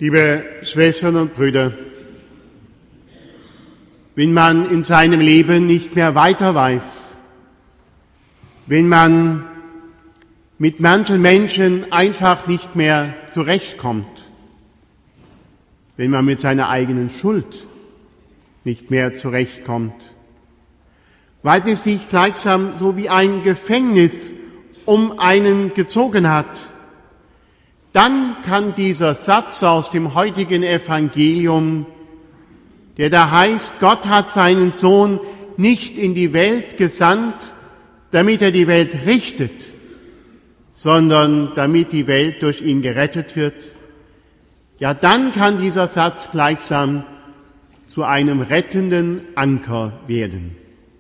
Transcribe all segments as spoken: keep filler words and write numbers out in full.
Liebe Schwestern und Brüder, wenn man in seinem Leben nicht mehr weiter weiß, wenn man mit manchen Menschen einfach nicht mehr zurechtkommt, wenn man mit seiner eigenen Schuld nicht mehr zurechtkommt, weil sie sich gleichsam so wie ein Gefängnis um einen gezogen hat, dann kann dieser Satz aus dem heutigen Evangelium, der da heißt, Gott hat seinen Sohn nicht in die Welt gesandt, damit er die Welt richtet, sondern damit die Welt durch ihn gerettet wird, ja, dann kann dieser Satz gleichsam zu einem rettenden Anker werden.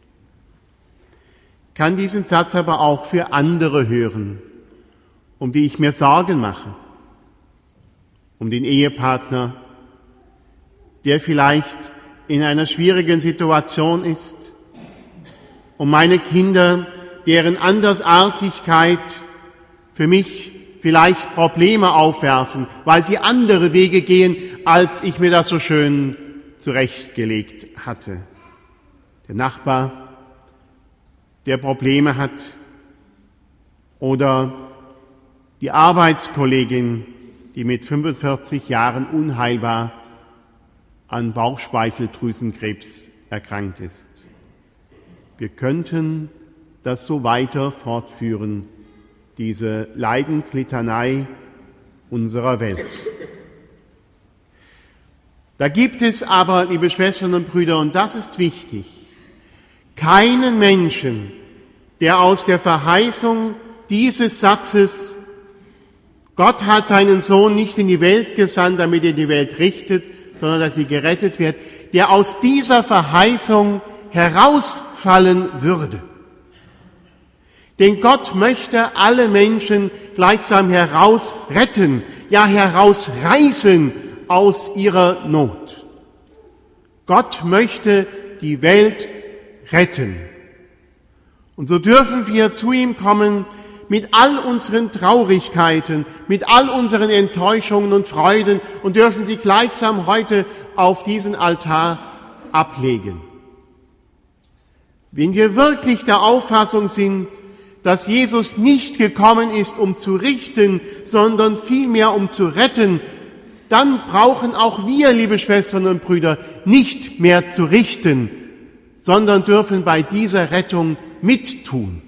Ich kann diesen Satz aber auch für andere hören, um die ich mir Sorgen mache, um den Ehepartner, der vielleicht in einer schwierigen Situation ist, um meine Kinder, deren Andersartigkeit für mich vielleicht Probleme aufwerfen, weil sie andere Wege gehen, als ich mir das so schön zurechtgelegt hatte. Der Nachbar, der Probleme hat, oder die Arbeitskollegin, die mit fünfundvierzig Jahren unheilbar an Bauchspeicheldrüsenkrebs erkrankt ist. Wir könnten das so weiter fortführen, diese Leidenslitanei unserer Welt. Da gibt es aber, liebe Schwestern und Brüder, und das ist wichtig, keinen Menschen, der aus der Verheißung dieses Satzes, Gott hat seinen Sohn nicht in die Welt gesandt, damit er die Welt richtet, sondern dass sie gerettet wird, der aus dieser Verheißung herausfallen würde. Denn Gott möchte alle Menschen gleichsam herausretten, ja herausreißen aus ihrer Not. Gott möchte die Welt retten. Und so dürfen wir zu ihm kommen mit all unseren Traurigkeiten, mit all unseren Enttäuschungen und Freuden und dürfen sie gleichsam heute auf diesen Altar ablegen. Wenn wir wirklich der Auffassung sind, dass Jesus nicht gekommen ist, um zu richten, sondern vielmehr um zu retten, dann brauchen auch wir, liebe Schwestern und Brüder, nicht mehr zu richten, sondern dürfen bei dieser Rettung mittun.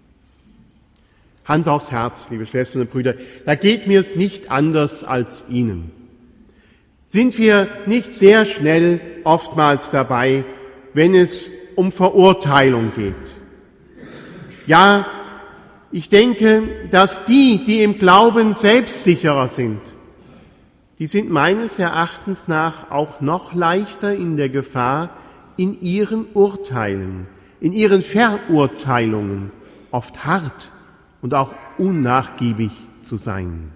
Hand aufs Herz, liebe Schwestern und Brüder, da geht mir es nicht anders als Ihnen. Sind wir nicht sehr schnell oftmals dabei, wenn es um Verurteilung geht? Ja, ich denke, dass die, die im Glauben selbstsicherer sind, die sind meines Erachtens nach auch noch leichter in der Gefahr, in ihren Urteilen, in ihren Verurteilungen oft hart und auch unnachgiebig zu sein.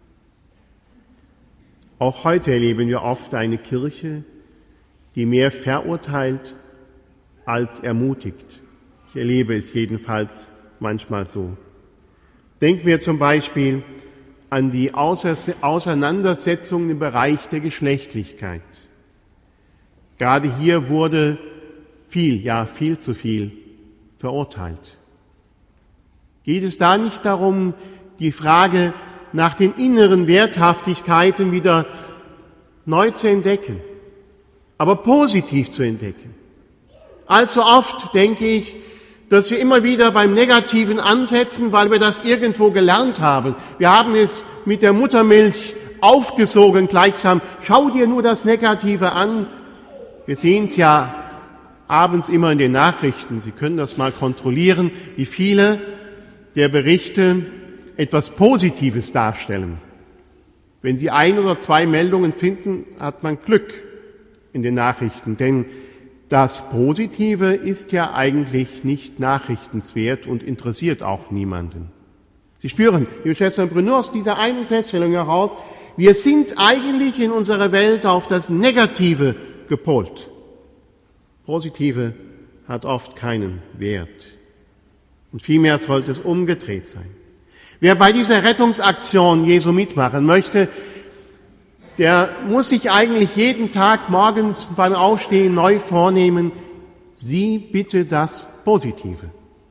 Auch heute erleben wir oft eine Kirche, die mehr verurteilt als ermutigt. Ich erlebe es jedenfalls manchmal so. Denken wir zum Beispiel an die Auseinandersetzungen im Bereich der Geschlechtlichkeit. Gerade hier wurde viel, ja viel zu viel verurteilt. Geht es da nicht darum, die Frage nach den inneren Werthaftigkeiten wieder neu zu entdecken, aber positiv zu entdecken? Allzu oft denke ich, dass wir immer wieder beim Negativen ansetzen, weil wir das irgendwo gelernt haben. Wir haben es mit der Muttermilch aufgesogen gleichsam. Schau dir nur das Negative an. Wir sehen es ja abends immer in den Nachrichten. Sie können das mal kontrollieren, wie viele der Berichte etwas Positives darstellen. Wenn Sie ein oder zwei Meldungen finden, hat man Glück in den Nachrichten, denn das Positive ist ja eigentlich nicht nachrichtenswert und interessiert auch niemanden. Sie spüren, liebe Schwestern und Brüder, nur aus dieser einen Feststellung heraus, wir sind eigentlich in unserer Welt auf das Negative gepolt. Positive hat oft keinen Wert. Und vielmehr sollte es umgedreht sein. Wer bei dieser Rettungsaktion Jesu mitmachen möchte, der muss sich eigentlich jeden Tag morgens beim Aufstehen neu vornehmen, sieh bitte das Positive.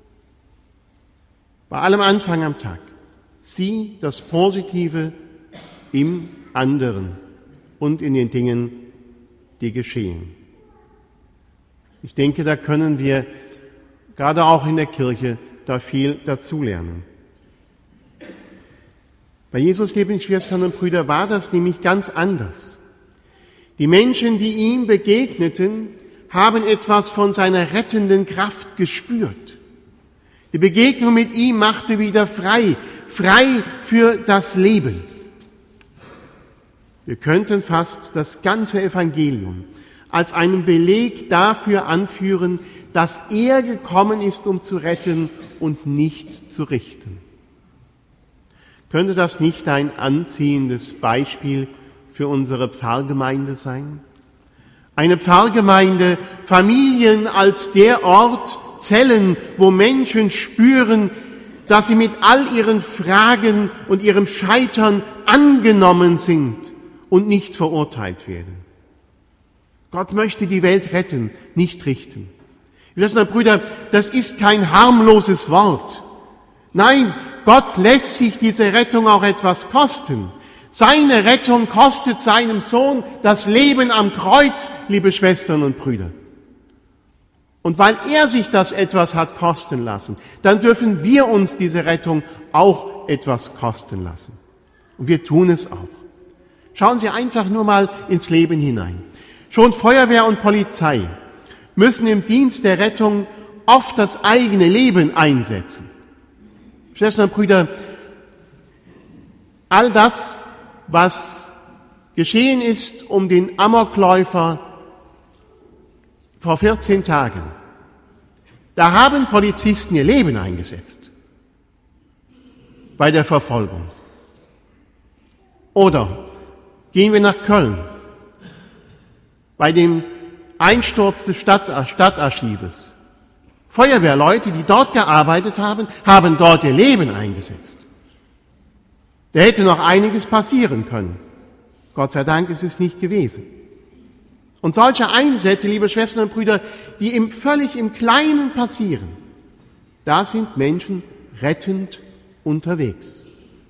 Bei allem Anfang am Tag, sieh das Positive im anderen und in den Dingen, die geschehen. Ich denke, da können wir gerade auch in der Kirche da viel dazulernen. Bei Jesus, liebe Schwestern und Brüder, war das nämlich ganz anders. Die Menschen, die ihm begegneten, haben etwas von seiner rettenden Kraft gespürt. Die Begegnung mit ihm machte wieder frei, frei für das Leben. Wir könnten fast das ganze Evangelium als einen Beleg dafür anführen, dass er gekommen ist, um zu retten und nicht zu richten. Könnte das nicht ein anziehendes Beispiel für unsere Pfarrgemeinde sein? Eine Pfarrgemeinde, Familien als der Ort, Zellen, wo Menschen spüren, dass sie mit all ihren Fragen und ihrem Scheitern angenommen sind und nicht verurteilt werden. Gott möchte die Welt retten, nicht richten. Liebe Brüder, das ist kein harmloses Wort. Nein, Gott lässt sich diese Rettung auch etwas kosten. Seine Rettung kostet seinem Sohn das Leben am Kreuz, liebe Schwestern und Brüder. Und weil er sich das etwas hat kosten lassen, dann dürfen wir uns diese Rettung auch etwas kosten lassen. Und wir tun es auch. Schauen Sie einfach nur mal ins Leben hinein. Schon Feuerwehr und Polizei müssen im Dienst der Rettung oft das eigene Leben einsetzen. Schwestern und Brüder, all das, was geschehen ist um den Amokläufer vor vierzehn Tagen, da haben Polizisten ihr Leben eingesetzt bei der Verfolgung. Oder gehen wir nach Köln, bei dem Einsturz des Stadtarchives. Feuerwehrleute, die dort gearbeitet haben, haben dort ihr Leben eingesetzt. Da hätte noch einiges passieren können. Gott sei Dank ist es nicht gewesen. Und solche Einsätze, liebe Schwestern und Brüder, die im, völlig im Kleinen passieren, da sind Menschen rettend unterwegs.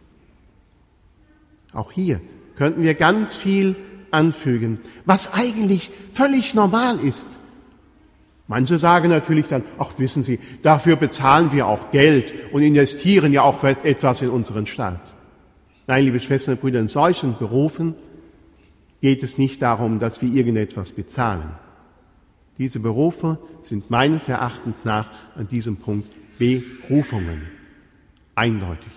Auch hier könnten wir ganz viel anfügen, was eigentlich völlig normal ist. Manche sagen natürlich dann, ach wissen Sie, dafür bezahlen wir auch Geld und investieren ja auch etwas in unseren Staat. Nein, liebe Schwestern und Brüder, in solchen Berufen geht es nicht darum, dass wir irgendetwas bezahlen. Diese Berufe sind meines Erachtens nach an diesem Punkt Berufungen. Eindeutig.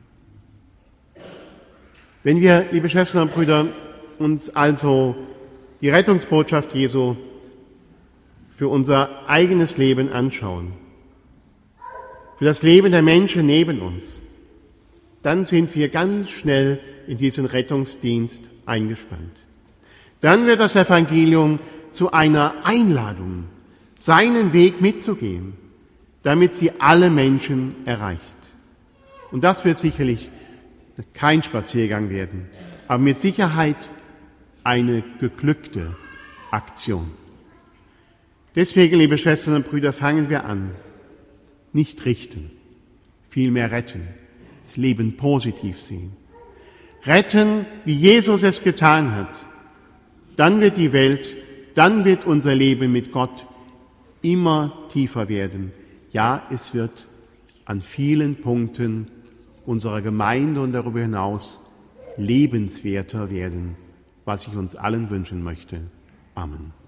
Wenn wir, liebe Schwestern und Brüder, uns also die Rettungsbotschaft Jesu für unser eigenes Leben anschauen, für das Leben der Menschen neben uns, dann sind wir ganz schnell in diesen Rettungsdienst eingespannt. Dann wird das Evangelium zu einer Einladung, seinen Weg mitzugehen, damit sie alle Menschen erreicht. Und das wird sicherlich kein Spaziergang werden, aber mit Sicherheit eine geglückte Aktion. Deswegen, liebe Schwestern und Brüder, fangen wir an, nicht richten, vielmehr retten, das Leben positiv sehen. Retten, wie Jesus es getan hat. Dann wird die Welt, dann wird unser Leben mit Gott immer tiefer werden. Ja, es wird an vielen Punkten unserer Gemeinde und darüber hinaus lebenswerter werden, was ich uns allen wünschen möchte. Amen.